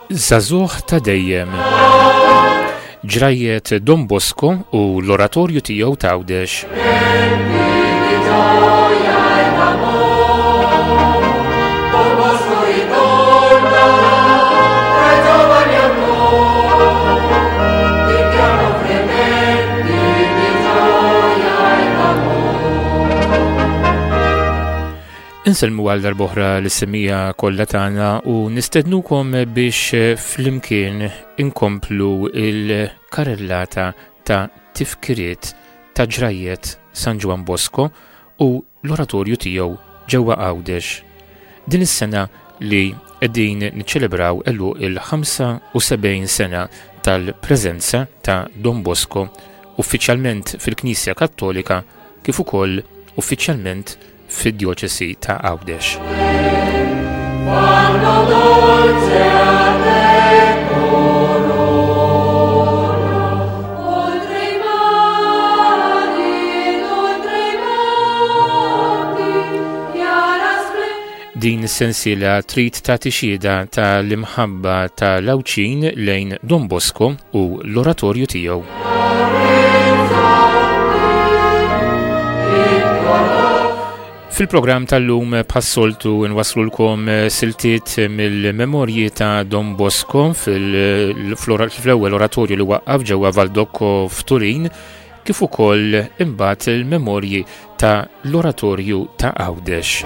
Żagħżugħ ta' dejjem. Ġrajiet Don Bosco u l-oratorju tiegħu ta' Għawdex. Inselmu għal darb'oħra l-semija kollha tagħna u nistednukom biex flimkien inkomplu il-karellata ta' tifkiriet ta' ġrajiet San Juan Bosco u l-oratorju tiegħu ġewwa Għawdex. Din is-sena li qegħdin niċċelebraw il-75 sena tal-preżenza ta' Don Bosco uffiċjalment fil-Knisja Kattolika kif ukoll uffiċjalment fid-Djoċesi ta' Għawdex. Din is-sensiela trid tagħti xhieda tal-imħabba tal-Lawċin lejn Don Bosco u l-oratorju tiegħu. Fil-programm tal-lum passoltu nwaslulkom siltiet mill-memorji ta' Don Bosco fl-ewwel oratorju li waqqaf ġewwa Valdocco f'Turin, kif ukoll imbagħad il-memorji ta' l-oratorju ta' Għawdex.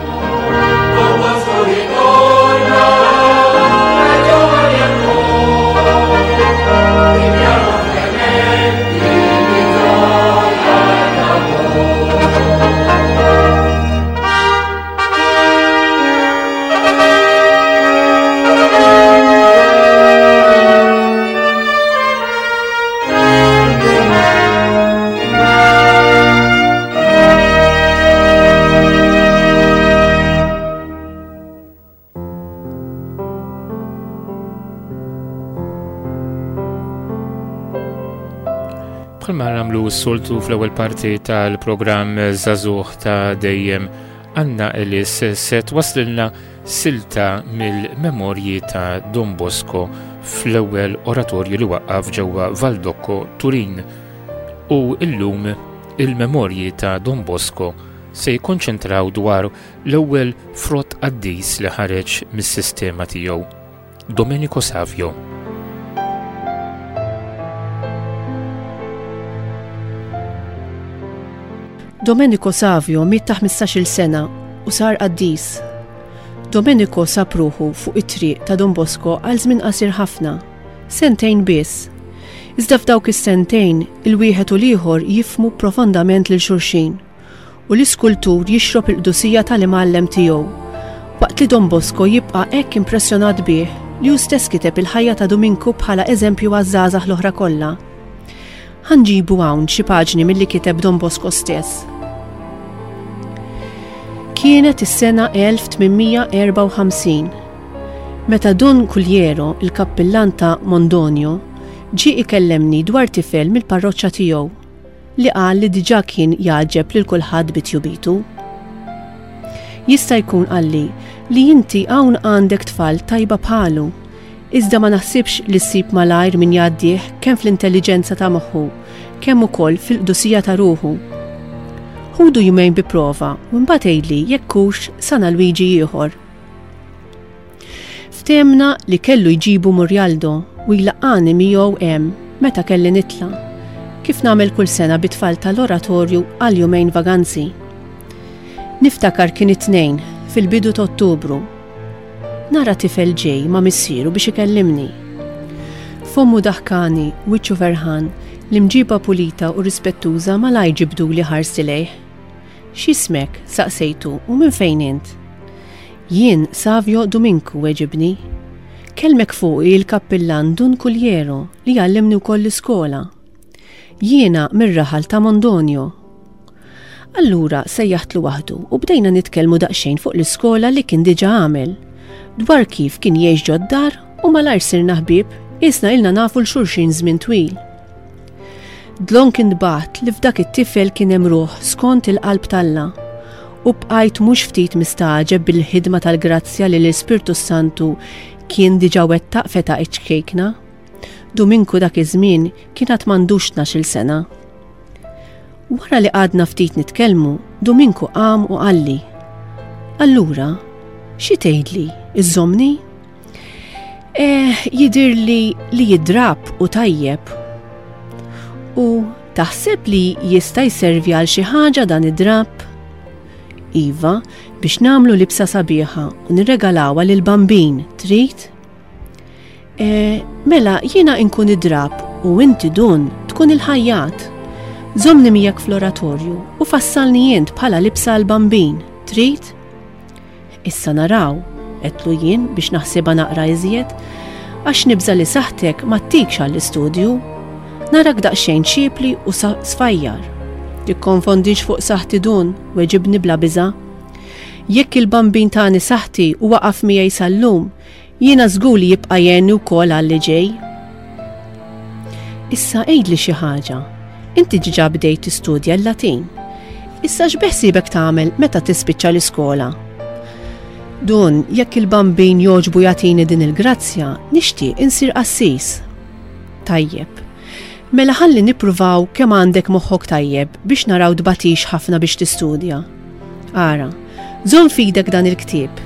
Bħalma nagħmlu s-soltu fl-ewwel parti tal-programm Żagħżugħ ta' dejjem, Anna Ellis se twaslilna silta mill-memorji ta' Don Bosco fl-ewwel oratorju li waqqaf ġewwa Valdocco Turin. U llum il-memorji ta' Don Bosco se jikkonċentraw dwar l-ewwel frott qaddis li ħareġ mis-sistema tiegħu, Domenico Savio. Domenico Savio miet ta' 15-il sena u sar qaddis. Domenico sab ruħu fuq it-triq ta' Don Bosco għal żmien qasir ħafna, sentejn biss. Iżda f'dawk is-sentejn il-wieħed u l-ieħor jifhmu profondament lil xulxin u l-iskultur jixrob il-qdusija tal-imgħallem tiegħu, waqt li Don Bosco jibqa' hekk impressjonat bih li hu stess kiteb il-ħajja ta' Domenico bħala eżempju għaż-żgħażagħ l-oħra kollha. Ħanġibu hawn xi paġni milli kiteb Don Bosco stess. Kienet is-sena 1854, meta Don Culiero, il-kappillan ta' Mondonio, ġie ikellemni dwar tifel mill-parroċċa tiegħu li qal li diġà kien jagħġeb lil kulħadd bitjubitu. Jista' jkun qalli li inti hawn għandek tfal tajba bħalu, iżda ma naħsibx li ssib malajr min jgħaddih kemm fl-intelliġenza ta' moħħu, kemm ukoll fil-qdusija ta' ruħu. Ħudu jumejn bi prova u mbagħad għidli jekk hux sana Luigi ieħor. Ftemna li kellu jġibu Murialdo u jlaqqani miegħu hemm meta kelli nitla', kif nagħmel kull sena bit-tfal tal-oratorju għal jumejn vaganzi. Niftakar kien it-tnejn fil-bidu ta' Ottubru. Nara tifel ġej ma' missieru biex ikellimni. Fommu daħkani, wiċċu ferħan, l-imġiba pulita u rispettuża malajr ġibduli ħarsi lejh. X'ismek? Saqsejtu u minn fejn int? Jien Savio Domenico weġibni. Kelmek fuqi il-kappillan Don Culiero li għallimni wkoll l-iskola. Jiena mir-raħal ta' Mondonio. Allura sejjaħtlu waħdu u bdejna nitkellmu daqsxejn fuq l-iskola li kien diġà għamel, dwar kif kien jgħix ġoddar u malajr sirna ħbieb, isna ilna nafu l-xulxin żmien twil. Dlon kien bat li f'dak it-tifel kien hemm ruħ skont il-qalb talla u bqajt mhux ftit mistaġeb bil-ħidma tal-grazzja li l-Ispirtu Santu kien diġà wettaq feta' iċkejkna. Dominku dak iż-żmien kien għad m'għandux 12 sena. Wara li qadna ftit nitkellmu, Dominku qam u qalli: "Allura, xi tgħidli, iżżommni?" Jidirli li jidrab u tajjeb. U taħseb li jista' jservi għal xi ħaġa dan id-drab? Iva, biex nagħmlu libsa sabiħa u nirregalawha lil bambin, trid? Mela jiena nkun id-drab u inti dun tkun il-ħajjat. Żommni miegħek fl-oratorju u fassalni jient bħala libsa għal bambin, trid? Issa naraw, qedlu jien biex naħsibha naqra iżjed, għax nibża li saħtek ma ttikx għall-istudju, narak daqsxejn ċiepli u sfajjar. Tikkonfondix fuq saħti dun, weġibni bla biża'. Jekk il-bambin tagħni saħti u waqaf miegħi sal-lum, jiena żgur li jibqa' jgħinni wkoll għalli ġej. Issa għidli xi ħaġa. Inti ġiġa bdejt tistudja l-Latin. Issa x'beħsiebek tagħmel meta tispiċċa l-iskola? Dun, jekk il-bambin joġbu jagħtini din il-grazzja, nixtieq insir qassis. Tajjeb. Mela ħalli nippruvaw kemm għandek moħħok tajjeb biex naraw tbatix ħafna biex tistudja. Ara, żomm fidek dan il-ktieb.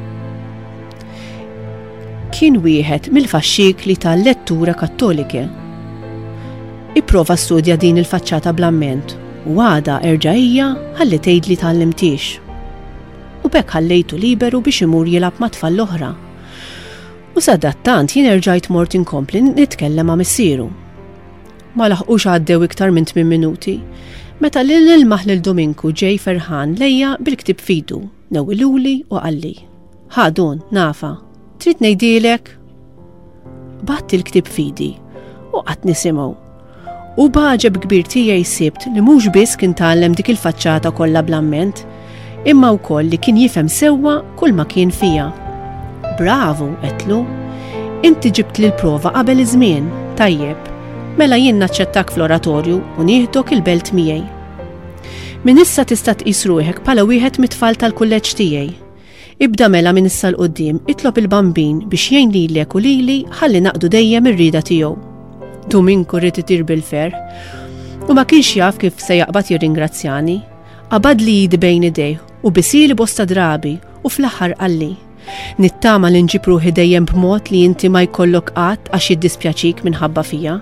Kien wieħed mill-faxxikli tal-lettura Kattolike. Ipprova studja din il-faċċata bl-amment u għada erġa'ija ħalli tgħidli tallimtix. U bekk ħallejtu liberu biex imur jilab ma' tfal l-oħra. U sadattant jien erġajt mort inkompli nitkellem ma' missieru. Ma laħqux għaddew iktar minn 8 minuti, meta l-ilmaħ lil Dominku ġej ferħan lejja bil-ktib fidu, newwiluli u qalli: "Ħadun, nafa, trid ngħidilek?" Batt il-ktib fidi u qatt nisimgħu. U baġeb kbir tiegħi sibt li mhux biss kien tgħallem dik il-faċċata kollha bl-amment, imma wkoll li kien jifhem sewwa kull ma kien fija. Bravu, qedlu, inti ġibt li l-prova qabel iż-żmien, tajjeb, mela jien naċċettak fl-oratorju u nieħdok il-belt miegħi. Min issa tista' tqis ruħek bħala wieħed mit-tfal tal-kulleġġ tiegħi. Ibda mela minn issa l-qudiem itlob il-bambin biex jgħin lilek u lili ħalli naqdu dejjem ir-rieda tiegħu. Dominku rrid itir bil-fer u ma kienx jaf kif se jaqbad jirringrazzjani. Qabad li jidi bejn idejh u bisili bosta drabi u fl-aħħar qalli: "Nittama li nġib ruħi dejjem b'mod li inti ma jkollok qatt għax jiddispjaċik minħabba fija."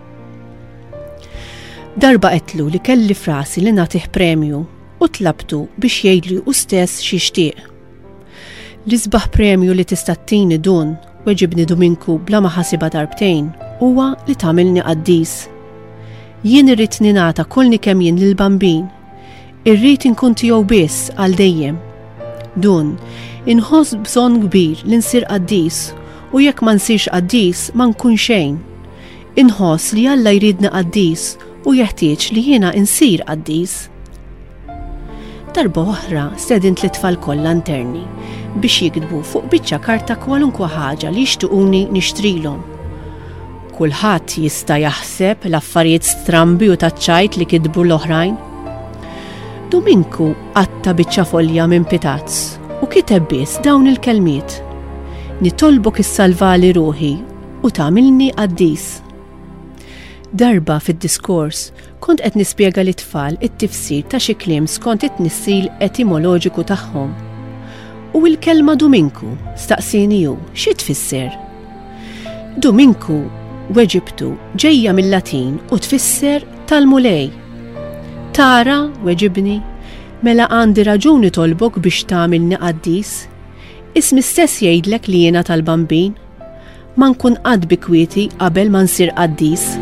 Darba qedlu li kelli frasi li nagħtih premju u tlabtu biex jgħidli hu stess xi jixtieq. L-isbaħ premju li tista' tini dun, weġibni Dominku bla ma ħasiba darbtejn, huwa li tagħmilni qaddis. Jien irrid ningħata kolni kemm jien lill-bambin. Irrid inkun tiegħu biss għal dejjem. Dun, inħoss bżonn kbir li nsir qaddis u jekk ma nsirx qaddis ma nkun xejn. Inħoss li Alla jridni qaddis u jeħtieġ li jiena insir qaddis. Darba oħra stedint l-tfal kollha interni biex jikdbu fuq biċċa karta kwalunkwa ħaġa li jixtiequni nixtrilhom. Kulħadd jista' jaħseb l-affarijiet strambi u taċċajt li kitbu l-oħrajn. Dominku qatta biċċa folja minn pitazz u kiteb biss dawn il-kelmiet: "Nitolbok issalvali ruħi u tagħmilni qaddis." Darba fid-diskors kont qed nispjega lit-tfal it-tifsir ta' xi kliem skont it-tnissil etimoloġiku tagħhom. U l-kelma Dominku staqsini hu xi tfisser. Dominku weġibtu ġejja mill-Latin u tfisser tal-mulej. Tara, weġibni, mela għandi raġuni tolbok biex tagħmilni qaddis. Ismi stess jgħidlek li jiena tal-bambin. Ma nkun qadd bi kwieti qabel ma nsir qaddis.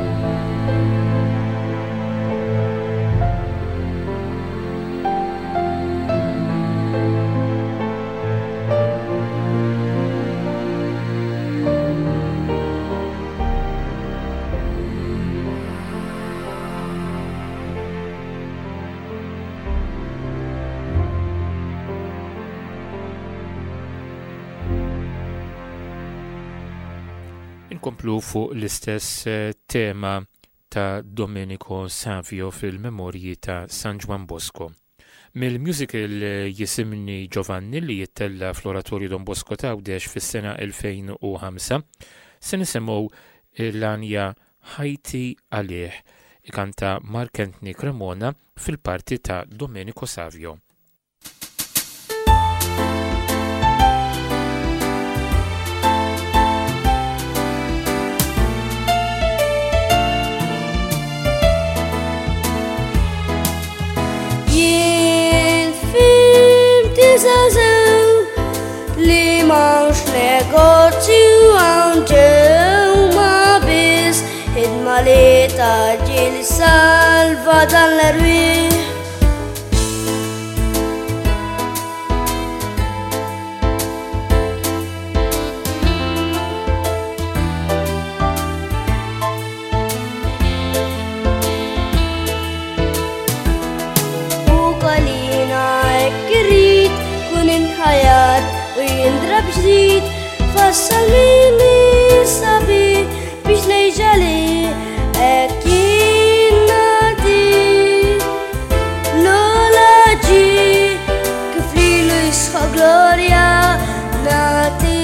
Inkomplu fuq l-istess tema ta' Domenico Savio fil-memorji ta' San Juan Bosco. Mill-musical jisimni Giovanni li jittella fl-Oratorju Don Bosco ta' Għawdex fis-sena 2005 se nisimgħu l-anja Ħajti għalih ikanta Mark Anthony Cremona fil-parti ta' Domenico Savio. Li mawx negozju għanġew ma bis id-ma li taġil salva dan l-erwi. U kalina ekkirrit kunin ħajat u jindrab ġdid fassal mini sabi biex nejġali ek jinnati lola ġi kif lilu jisħa glorja nati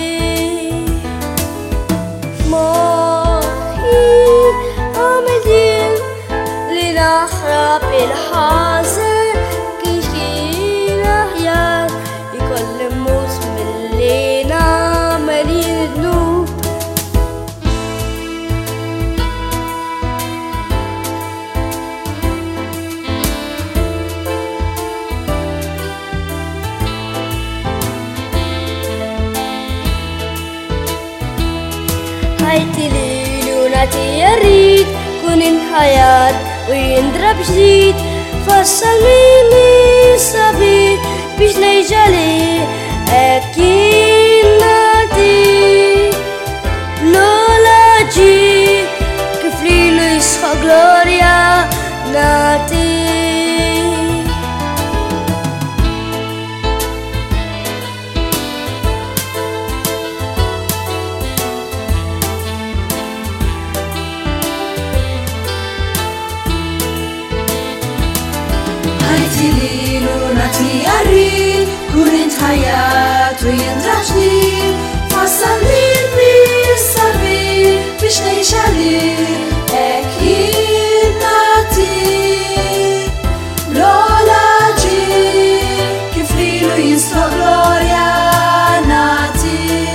f'moħi għamil din li naħrab il-ħazen kif kien aħjar ikolli mus mill-li namel jidnu. Ħajti li lunati jarrid kun inħajat u jindrab ġdid fassal mini sabi biex nejġali ek jinnati lola ġi kif lilu jisħa glorja nati. Ħajti li lunati jarrid kun intħajat u jindrab ġdid fassal mini sabi biex nejxali ek jinnati lola ġi kif lilu jisħa glorja nati.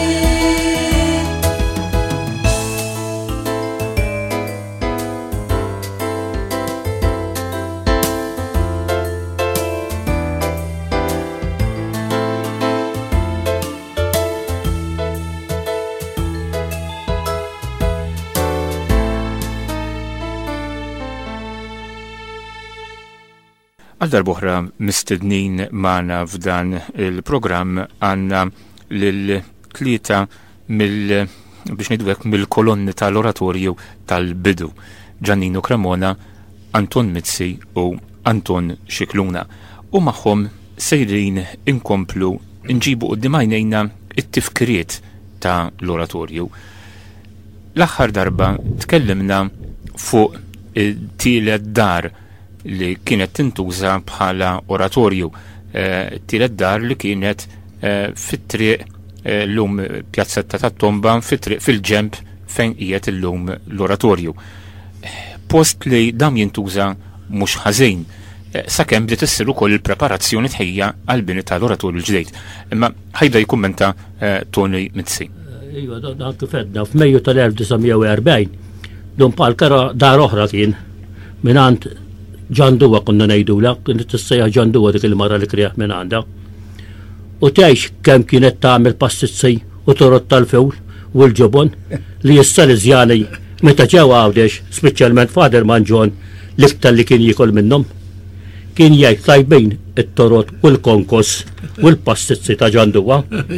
Għal darbohra mistednin maħna f'dan il-programm għanna l-tlieta biex nidwek mill-kolonni tal-oratorju tal-bidu, Giannino Cremona, Anton Mizzi u Anton Xikluna. U maħħom sejrin inkomplu nġibu qoddimajnejna it-tifkiriet ta' l-oratorju. L-aħħar darba tkellimna fuq tielet dar li kienet tintuża bħala oratorju, tielet dar li kienet fit-triq l-lum Pjazzetta tat-Tomba fit-triq fil-ġemp fejn qiegħed illum l-oratorju. Post li dam jintuża mhux ħażin, sakemm bdiet issir ukoll il-preparazzjoni tħejja għall bini tal-oratorju l-ġdejd. Imma ħajda jikkummenta Tony Mizzi. Iva, dan kif edna f'Mejju tal-1940 dun bħal dar oħra kien mingħand ġanduwa konna ngħidula, kienet tissejjaħ ġanduwa dik il-mara li krieħ minn għandha. U tgħix kemm kienet tagħmel passizzi u torot tal-fewl u l-ġobon li issa l-Iżjani meta ġew Għawdex, speċjalment Faderman John l-iktar li kien jikol minnhom. Kien jgħid tajbin it-torot u l-konkos u l-passizzi ta' ġanduwa.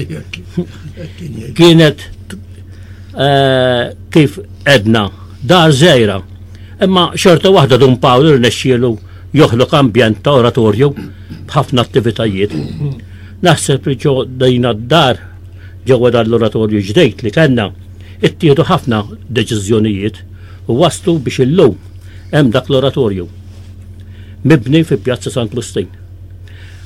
Kienet kif edna dar żgħira. Imma xorta waħda dun Pawlu rnexxielu joħloq ambjent ta' oratorju b'ħafna attivitajiet. Naħseb li ġo dejna d-dar ġewwa dan l-oratorju ġdejt li kellna ittieħdu ħafna deċiżjonijiet u waslu biex illum hemm dak l-oratorju mibni fi Pjazza Sant Lustin.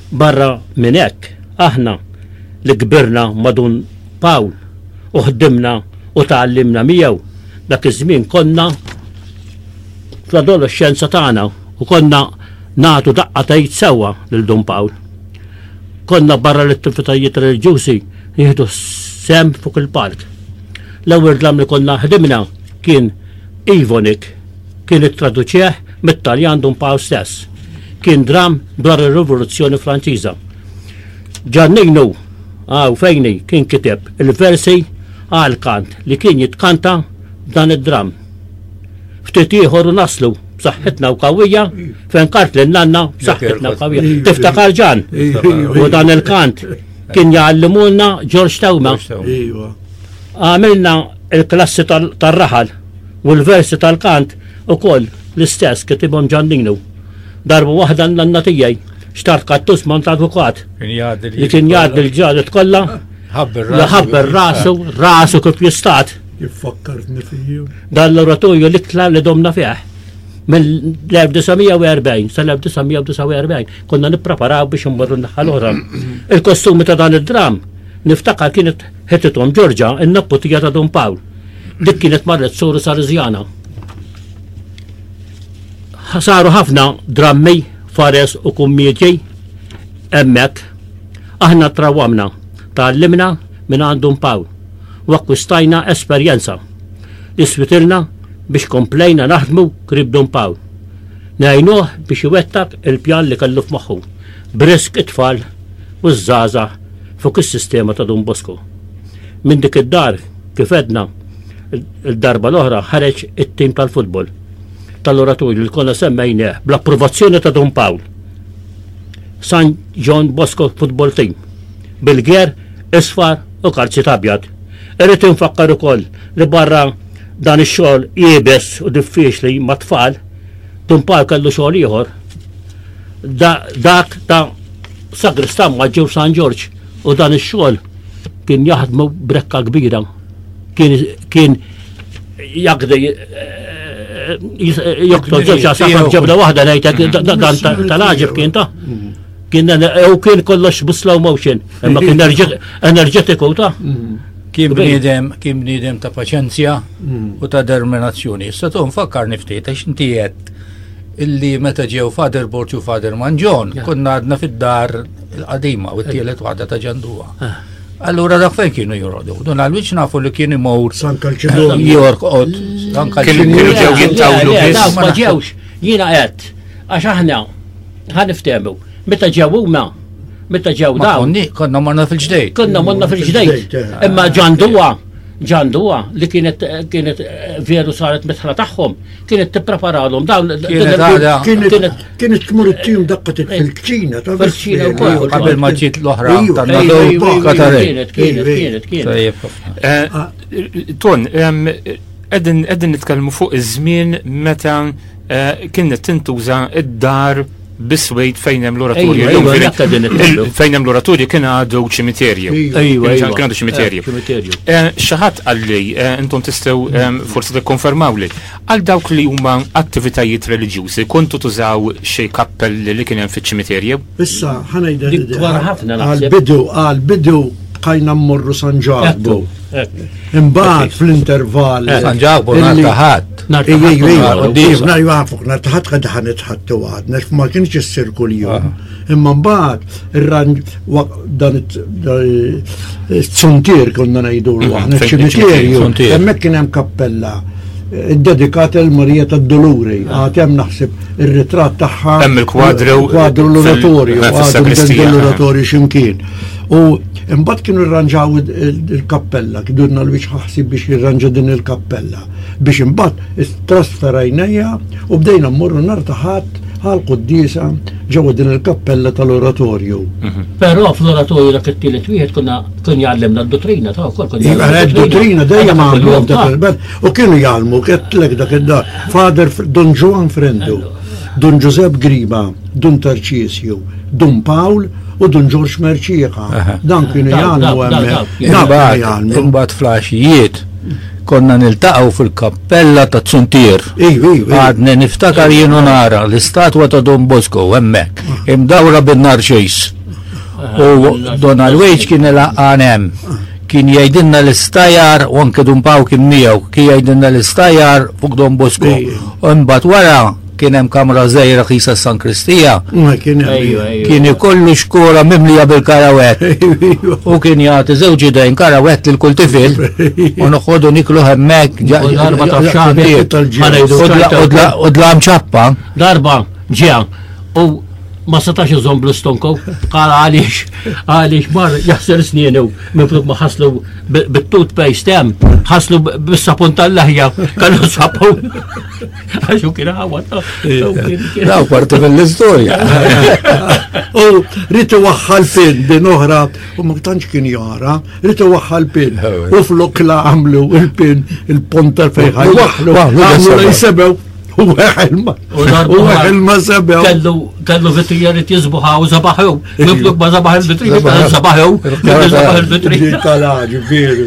Barra minn hekk aħna li kbirna madun Pawl u ħdimna u tgħallimna miegħu dak iż-żmien konna fl-adolescenza tagħna u konna nagħtu daqqatajt sewwa lil Don Pawl. Konna barra l-attivitajiet reliġjużi jieħdu sem fuq il-park. L-ewwel dram li konna ħdimna kien Ivonik, kien ittraduċeħ mit-Taljan Don Pawl stess. Kien dram dwar ir-Rivoluzzjoni Franċiża. Ġanninu fejni kien kiteb il-versi għal kant li kien jitkanta dan id-dram. Ftit ieħor naslu b'saħħitna u qawwija fejn kart lil nanna b'saħħitna u qawwija. Tiftakar ġan. U dan il-kant kien jgħallimulna George Tawma. Għamilna il-klassi tar-raħal u l-versi tal-kant ukoll l-istess kitibhom Ġanninu. Darba waħda n-nanna tiegħi xtart kattus mont avukat li kien jgħaddi l-ġadet kollha ħabber rasu kif jistat. Jiffakkartni fiju. Dan l-oratorju l-ikla li domna fih. Mill-1940 sal-1949 konna nippreparaw biex immorru n-naħa l-oħra. Il-kostumi ta' dan id-dram niftakar kienet ħetithom Ġorġa in-napputija ta' Don Pawl. Dik kienet marret Soru Salesiana. Saru ħafna drammi, fares u kummedji hemmhekk aħna trawamna tgħallimna minn għand Don Pawl u akkwistajna esperjenza. Iswitilna biex komplejna naħdmu qrib Don Pawl. Ngħinuh biex iwettak il-pjan li kellu f'moħħu brisk it-tfal u żgħażagħ fuq is-sistema ta' Don Bosco. Minn dik id-dar kif edna il-darba l-oħra ħareġ it-tim tal-futbol tal-oratorju li konna semmejnieh bl-approvazzjoni ta' Don Pawl. San John Bosco Football Team bil-ger, isfar u karċi abjad. Irrid infakkar ukoll li barra dan ix-xogħol jiebes u diffiċli ma' tfal, Don Pawl kellu xogħol ieħor. Dak ta' sagristan ma' ġew San George u dan ix-xogħol kien jaħdmu brekka kbira. Kien jaqdi joktor ġewxa saħħa ġebda waħda ngħidlek dan tal-aġib kien ta' kien kollox b-slow motion, imma kien enerġetiku ta' kien bniedem ta' paċenzja u ta' determinazzjoni. Issa tu nfakkar niftit għax inti qed illi meta ġew Father Borċu u Father Manġon konna għadna fid-dar il-qadima u t-tielet waħda ta' Ġanduwa. Allura dak fejn kienu jorodu. Dun għal-wiċ nafu li kien imur San Kalċedonju. jorqod. Kienu ġew jintawlu biss. Ma ġewx, jiena qed għax aħna ħaniftehmu. Meta ġew huma, meta ġew dawn. Konna marna fil-ġdejt. Konna morna fil-ġdejt. Imma Ġanduwa li kienet veru saret metħla tagħhom, kienet tippreparalhom dawn. Kienet tmur it-tim daqqet fil-kċina ta' Fil-kċina wkoll. Qabel ma ġiet l-oħra tan-nadu Katarej. Kienet. Ton, qegħdin nitkellmu fuq iż-żmien meta kienet tintuża id-dar biswejt fejn hemm l-oratorju. Fejn hemm l-oratorju kien għadu ċimiterju. Kien għadu ċimiterju. Xi ħadd qalli intom tistgħu forsi tikkonfermaw li għal dawk li huma attivitajiet reliġjużi kontu tużaw xi kappelli li kien hemm fiċ-ċimiterju? Issa ħanejda ħafna għal-bidu bqajna mmorru San Ġabu. Imbagħad fl-intervall. San Ġabu nartaħat. Nartaħat nartaħat qed ħanitħattu għadna ma kienx issir kuljum. Imma mbagħad dan it-tsuntier konna ngħidulu aħna ċimiterju. Hemmhekk kien hemm kappella id-dedikat il-Marija tad-Doluri. Hemm naħseb ir-ritratt tagħha. Hemm il-kwadru l-oratorju, l-oratorju x'imkien. U imbagħad kienu rranġaw il-kappella, kidurna l-wiċċ ħaħsib biex jirranġa din il-kappella. Biex imbagħad trasferajnejja u bdejna mmorru nartaħat għal-Qudiesa ġewwa din il-kappella tal-oratorju. Però fl-oratorju dak it-tielet wieħed kien jgħallimna d-dottrina ta' wkoll. D-dottrina dejjem għamlu dak il-belt u kienu jgħallmu kettlek dak id-dar. Father Don Joan Frendu, Don Giuseppe Griba, Don Tarcisio, Don Pawl u Don George Merċieqa. Dan kienu jgħalmu hemmhekk. Imbagħad flaxijiet konna niltaqgħu fil-kappella ta' Tsuntier. Għadna niftakar jienu nara l-istatwa ta' Don Bosco hemmhekk imdawra bin-narċejs. U Donald Wage kien il-għanem. Kien jgħidilna l-istajar, u anke Dumpaw kien miegħu, kien jgħidilna l-istajar fuq Don Bosco. U mbagħad wara kien hemm kamra żgħira qisha San Kristija. Kien ikollu xkura mimlija bil-karawett. U kien jagħti żewġ idejn karawett lil kull tifel u noħogħdu niklu hemmhekk darba ta' xahar. U dlam ċappa. Darba ġew u ma setax iżomm bl-istonkow, qal għaliex mar jaħsel snienu mifluk ma ħaslu bit-toothpaste hemm, ħaslu bis-sapun tal-laħja, kellu sapun. Għaxu kien ħawat. Daw parti mill-istorja. U rritu waħħal pin din oħra, u ma tantx kien jara, rritu waħħal pin. U flok la għamlu il-pin, il-ponta fejħaj waħlu, għamlu la jisebew. U għelma sebew. Kellu vitrijarit jizbuħa u zabaħew. Mifluk ma zabaħ il-vitrijarit, zabaħew. Zabaħ il-vitrijarit.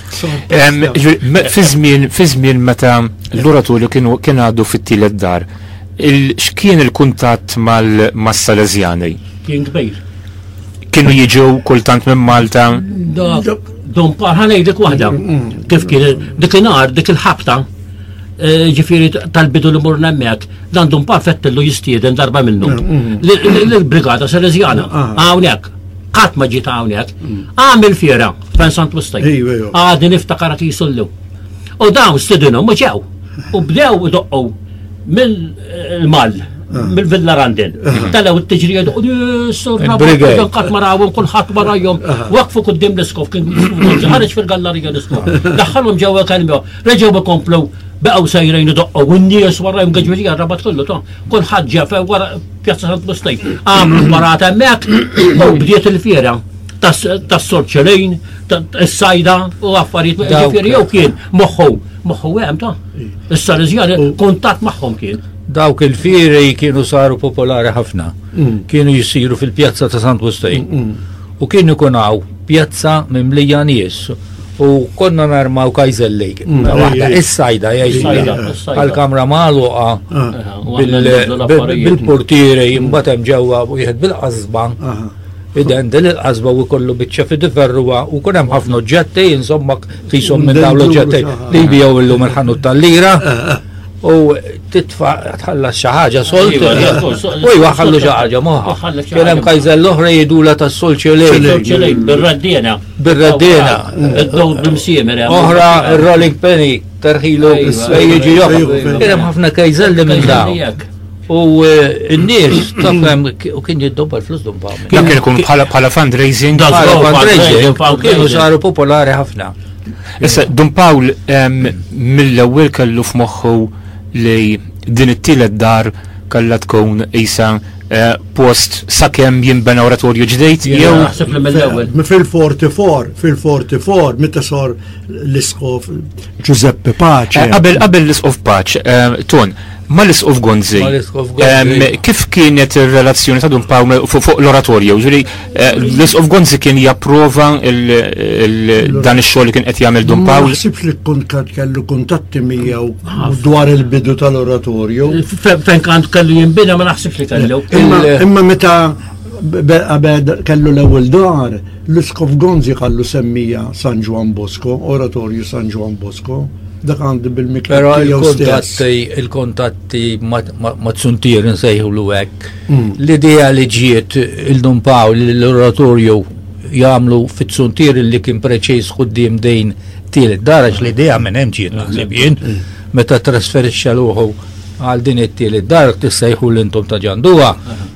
Fi żmien meta l-oratorju kien għadu fit-tielet dar, x'kien il-kuntatt mas-Salesjani? Kien kbir. Kienu jiġu kultant minn Malta? Dumpar ħanejdek waħda. Kif kien dik il-nar, dik il-ħabta, ġifiri tal-bidu li murna emmek, dan Dumpar fettillu jistieden darba minnu. L-brigata Salesjana, għawnek, qatt ma ġiet għawnek, għamil fjera, fejn Sant Wistaj. Għadin iftakara jisullu. U dawn stidinu, ma ġew. U bdew idoqqu mill-mal, mill-Villa Randin. Talaw it-tiġrija Il-brigade. qatt marawhom kulħadd warajhom. Waqfu quddiem l-iskof, kien ħareġ fil-gallerija l-iskof. Daħħalhom ġewwa kelmew, reġgħu ikomplu baqgħu sejrejn idoqqu u n-nies warajhom gaġwerija rabat kollu ta' kulħadd ġew wara Pjazza Sant Wistaj. Għamlu parata hemmhekk u bdiet il-fjera tas-sorċelejn, is-sajda u affarijiet ġifieri jew kien moħħu hemm ta' is-Salesjani kuntatt magħhom kien. Dawk il-fieri kienu saru popolari ħafna. Kienu jisiru fil-pjazza ta' Sant Wistaj. U kienu kunaw pjazza mimlija nies. U konna narmaw kajzelli. Waħda is-sajda jgħid għal-kamra magħluqa bil-portieri imbagħad hemm ġewwa wieħed bil-qasba. Idendel il-qasba u kollu biċċa fid-ferruwa u kun hemm ħafna oġġetti insomma qishom minn dawn l-oġġetti li jbigħu illum il-ħanut tal-lira. U titfa' tħallas xi ħaġa solt u jwaħħallu xi ħaġa moħħa. Kien hemm kajżel l-oħra jgħidula tas-solċelejn. Bir-raddiena. Bir-raddiena. Id-dowd b'msiemer. Oħra ir-rolling penny terħilu jiġi joħroġ. Kien hemm ħafna kajżelli minn dawn. U n-nies tafhem u kien jiddobba l-flus Dumpaw. Kien ikun bħala fundraising. U kienu saru popolari ħafna. Issa Dumpaw mill-ewwel kellu f'moħħu li din it-tielet dar kellha tkun isa post sakemm jinbena oratorju ġdejt jew naħseb li mill-ewwel. Fil-44 meta sar l-isqof Giuseppe Pace. Qabel l-isqof Pace, Ton, ma l-isqof Gonzi. Kif kienet ir-relazzjoni ta' Dumpaw fuq l-oratorju? Ġuri l-isqof Gonzi kien japprova dan ix-xogħol li kien qed jagħmel Dumpaw. Ma naħsibx li kellu kuntatti miegħu dwar il-bidu tal-oratorju. Fejn kant kellu jinbina ma naħsibx li kellu. Imma meta kellu l-ewwel dar, l-isqof Gonzi kallu semmija San Juan Bosco, oratorju San Juan Bosco. Dak għandi bil-mikro. Però il-kontatti ma tsuntir nsejħulu hekk. L-idea li ġiet il-Dumpaw li l-oratorju jagħmlu fit-tsuntir li kien preċiż quddiem dejn tielet darax l-idea minn hemm ġiet naħseb jien meta trasferixxa luħu għal din it-tielet dar tissejħu l-intom ta' ġanduwa.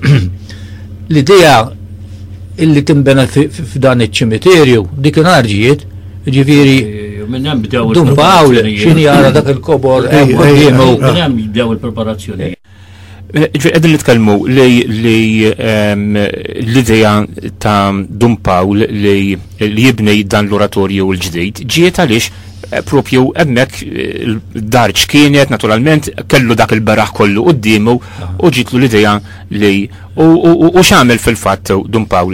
L-idea illi timbena f'dan iċ-ċimiterju dikinhar ġiet, ġifieri Dumpaw x'inhi jara dak il-kobor hemm quddiemu. Hemm bdew il-preparazzjoni. Qegħdin nitkellmu li l-idea ta' Dumpaw li jibnej dan l-oratorju l-ġdid ġiet għaliex propju hemmhekk darġ kienet naturalment kellu dak il-beraħ kollu qudiemu u ġitlu l-idea li u x'għamel fil-fatt Dumpaw.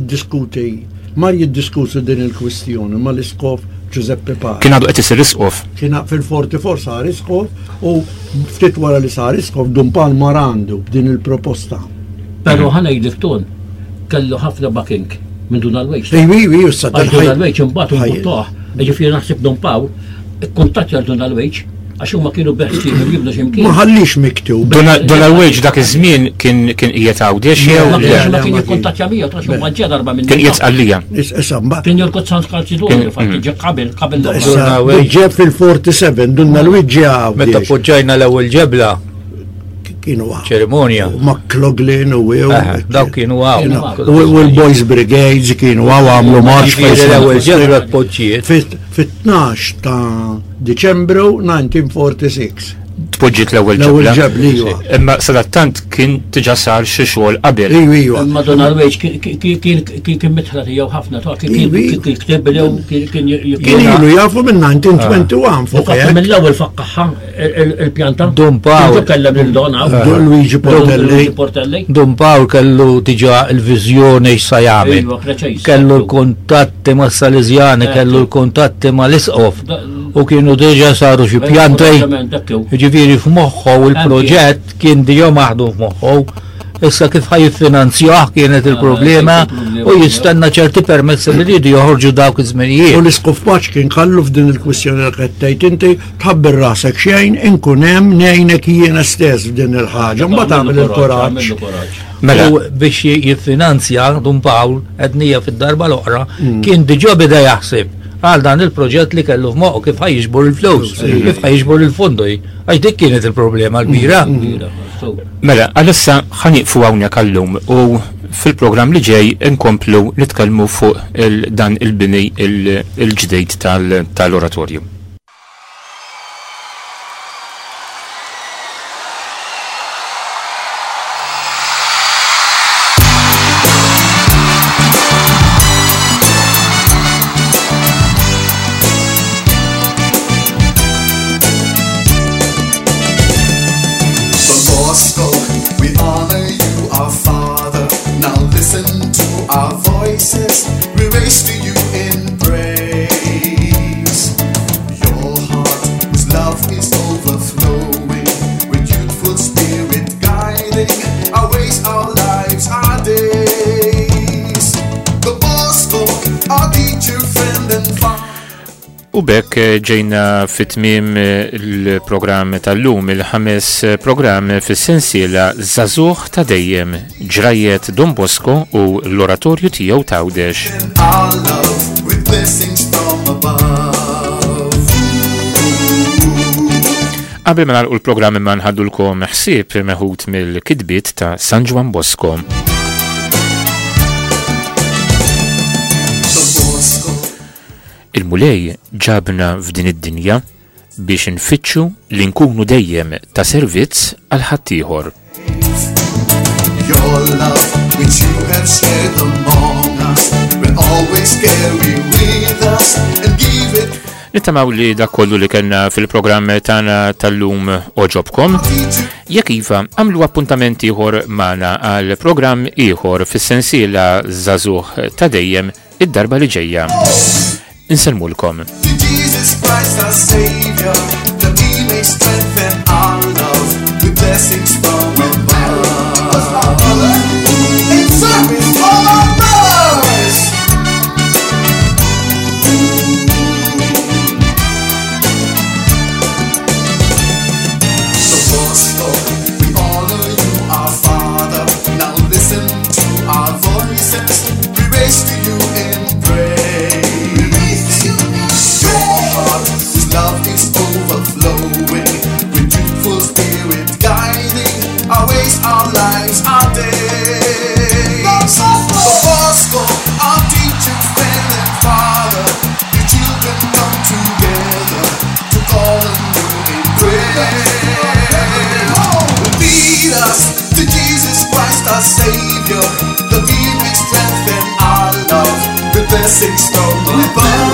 Mar jiddiskuti din il-kwistjoni ma l-isqof Giuseppe Pace. Kien għadu qed isir isqof. Kien fil-44 sar isqof u ftit wara li sar isqof Dumpaw mar għandu b'din il-proposta. Però ħanejdlek Ton, kellu ħafna backing minn Donald Wage. Iwi, ussa Donald Wage imbagħad unquttuh. Ġifieri naħseb Don Paul ikkuntatti għal Donald Wage għax huma kienu beħti jibdu x'imkien. Ma ħallix miktub. Donald Wage dak iż-żmien kien qiegħed għawdex jew ma kien jikkuntattja miegħu għax huma ġie darba minn. Kien qiegħed qallija. Kien jorkod San Calzidoni fatt ġie qabel ġeb fil-47 Donald Wage ġie għawdex. Meta poġġajna l-ewwel ġebla kienu għaw. ċerimonja. McLaughlin u Dawk kienu għaw. U l-Boys Brigades kienu għaw għamlu marċ. L-ewwel ġebla poġġiet. Fit-12 ta' Deċembru 1946. Tpoġġiet l-ewwel ġebla. Imma sadattant kien tiġa sar xi xogħol qabel. Imma Donald Wage kien mitħla tiegħu ħafna kien kikteb kien ilu jafu minn 1921 fuq hekk. Mill-ewwel faqqaħħa il-pjanta. Don Paul kellem lil Don Luigi Portelli. Don Paul kellu diġà l-viżjoni x'sa jagħmel. Kellu l-kuntatti ma' Salesiani, kellu l-kuntatti ma' l-Isqof u kienu diġà saru xi pjantej. Ġifieri f'moħħu il-proġett kien diġà maħdum f'moħħu. Issa kif ħajfinanzjah kienet il-problema u jistenna ċerti permessi li jridu joħorġu dawk iż-żminijiet. U l-Isqof Paċ kien kallu f'din il-kwistjoni li qed tgħid inti tħabbir rasek xejn inkun hemm ngħinek jiena stess f'din il-ħaġa mbagħad tagħmel il-kuraġġ. Mela biex jiffinanzja Don Paul qednija fid-darba l-oħra kien diġà beda jaħseb għal dan il-proġett li kellu f'moħħu kif ħajġbor il-flus, kif ħajġbor il-fondi. Għax dik kienet il-problema l-kbira. Mela, għalissa ħaniqfu hawnhekk għallum u fil-programm li ġej inkomplu nitkellmu fuq dan il-bini il-ġdejt tal-oratorju. U bekk ġejna fit-tmiem il-programm tal-lum, il-ħames programm fis-sensiela Żagħżugħ ta' dejjem, ġrajiet Don Bosco u l-oratorju tiegħu Tawdex. Qabel ma nagħlqu l-programm imma nħaddulkom ħsieb meħud mill-kitbiet ta' San Juan Bosco. Il-mulej ġabna f'din id-dinja biex nfittxu li nkunu dejjem ta' servizz għal ħaddieħor. Nittamaw li dak kollu li kellna fil-programm tagħna tal-lum oġobkom. Jekk iva għamlu appuntamenti ieħor magħna għal programm ieħor fis-sensiela Żagħżugħ ta' dejjem id-darba li ġejja. Inselmulkom. Jesus Christ our Savior, that we may strengthen our love with blessings from above. In service for our brothers. So Bosco, we honor you, our Father. Now listen to our voices. We raise to you in prayer. Love is overflowing with youthful spirit guiding our ways, our lives, our days. So Bosco, our teacher, friend and father, your children come together to call on you in prayer. Lead us to Jesus Christ our Savior, that we may strengthen our love with blessings from above.